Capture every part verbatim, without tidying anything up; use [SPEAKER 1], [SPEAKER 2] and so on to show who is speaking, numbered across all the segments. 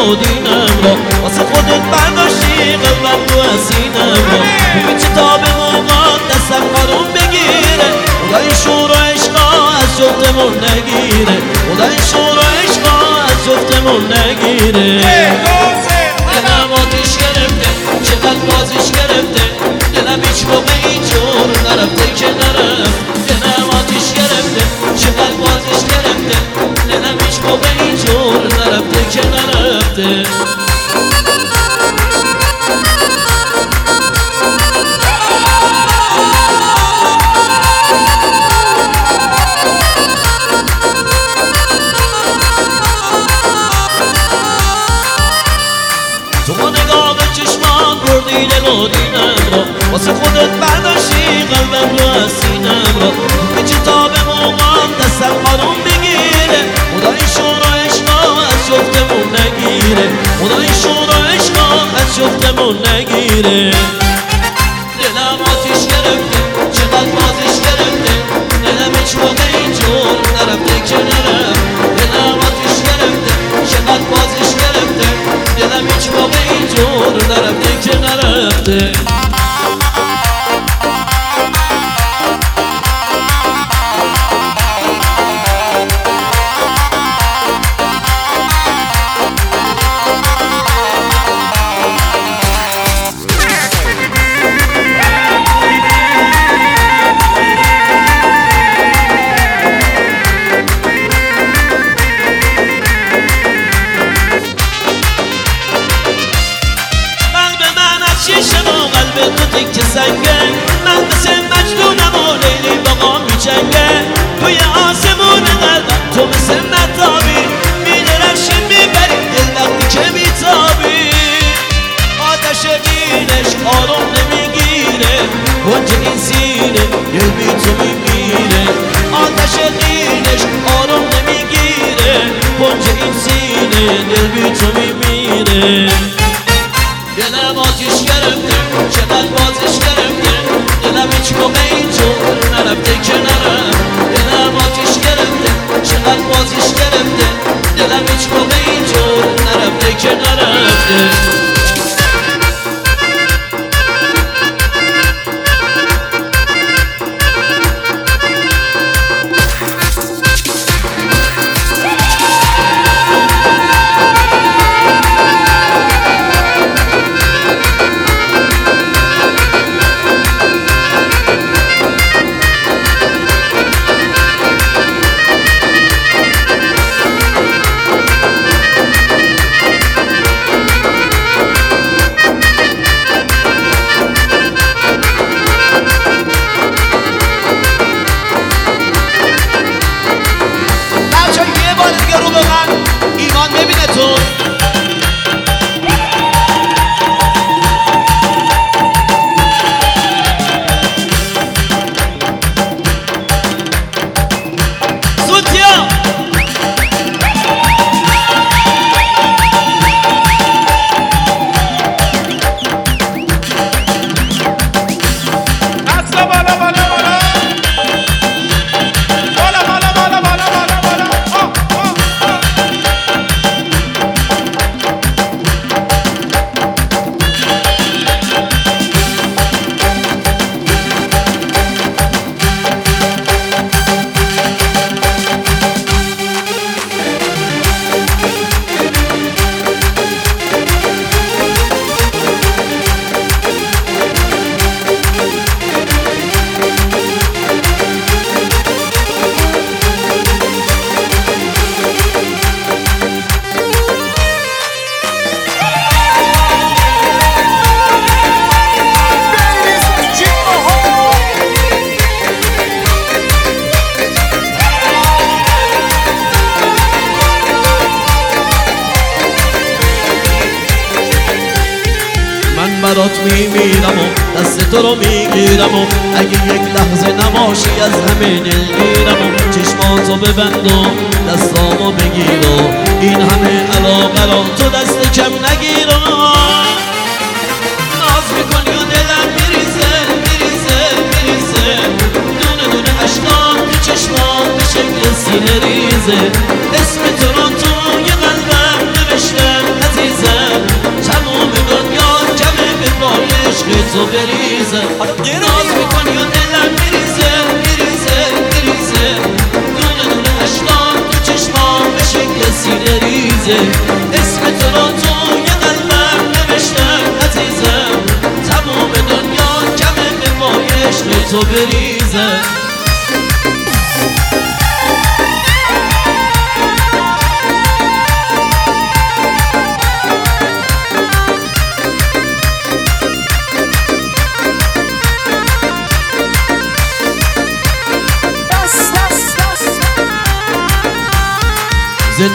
[SPEAKER 1] و دینم را واسه خودت برداشتی قلبم رو از سینم را ببین چه تا به موقع دستم آروم بگیره خدای شور و عشقا از جفتمون نگیره خدای شور و عشقا از جفتمون نگیره دلم آتیش گرفته چقدر بازیش گرفته دلم هیچ موقع اینجور نرفته که نرفت دلم آتیش گرفته چقدر بازیش گرفته دلم هیچ موقع اینجور نرفته که نرفته تو با نگاه به چشمان بردی دل و دینم را واسه خودت برداشتی قلبم رو از سینم را که چه تا به موقع دستم آروم بگیره خدای شور و عشقا از جفتمون نگیره خدای شور و عشقا از جفتمون نگیره دلم آتیش گرفته چقدر بازیش گرفته دلم هیچ موقع اینجور نرفته که نرفت دلم آتیش گرفته چقدر بازیش گرفته دلم هیچ موقع اینجور نرفته که نرفته که سنگه من مثل مجنونم و لیلی باقا میچنگه توی آسمون قلبم تو مثل مطابی میدرخشی میبری دل وقتی که میتابی آتش دینش آروم نمیگیره گنج این سینه دل بی تو میمیره آتش دینش آروم نمیگیره گنج این سینه دل بی تو میمیره دلم آتیش گرفته چقدر بازیش گرفته دلم هیچ موقع اینجور نرفته که نرفت دلم آتیش گرفته چقدر بازیش گرفته دلم هیچ موقع اینجور نرفته که نرفته ایمان ببینه تو زودیا اصلا بالا بالا بالا برات میمیرم و دست تو رو میگیرم و اگه یک لحظه نباشی از همه دلگیرم و چشماتو ببند و دستامو بگیر و این همه علاقه را تو دست کم نگیر ناز میکنی و دلم میریزه میریزه میریزه دونه دونه عشقام تو چشمام به شکل سینه ریزه اسم تو رو توی قلبم نوشتم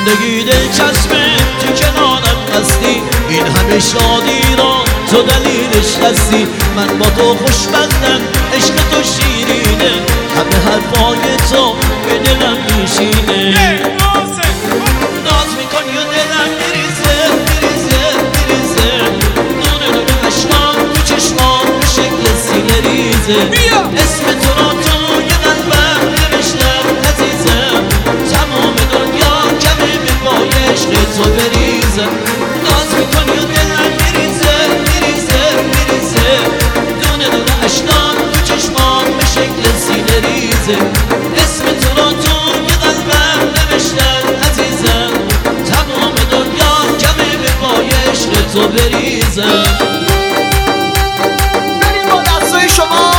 [SPEAKER 1] زندگی دلچسبه تو کنارم هستی، این همه شادی را تو دلیلش هستی. من با تو خوشبختم، عشق تو شیرینه، همه حرفای تو به دلم میشینه. ناز میکنی و دلم میریزه میریزه میریزه، دونه دونه اشکام تو چشمام به شکل سینه ریزه. اسم تو را توی قلبم نوشتم عزیزم، تمام دنیا کمه به پای عشق تو بریزه. ناز میکنی و دلم میریزه میریزه میریزه، دونه دونه اشکام تو چشمام به شکل سینه ریزه. اسم تو را توی قلبم نوشتم عزیزم، تمام دنیا کمه به پای عشق تو بریزه.
[SPEAKER 2] بریم با دستای شما.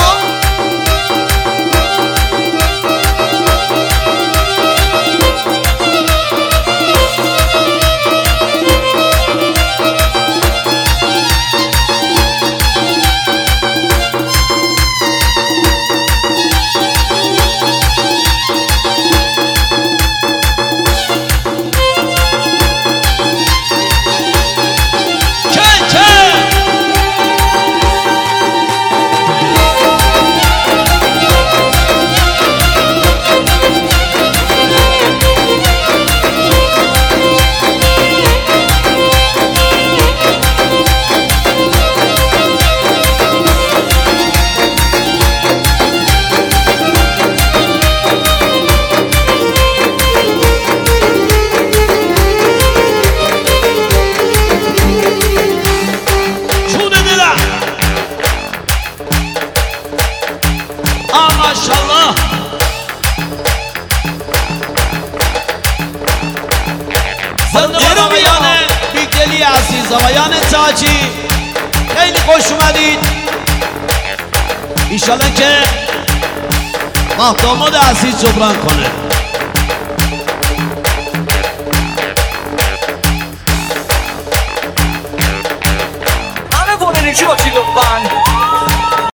[SPEAKER 1] ماشاءالله زندگان آقایان بیگدلی عزیز، آقایان تاجی خیلی خوش اومدید. ایشالله که ماه داماد عزیز جبران کنه.
[SPEAKER 2] همه بولنی شد.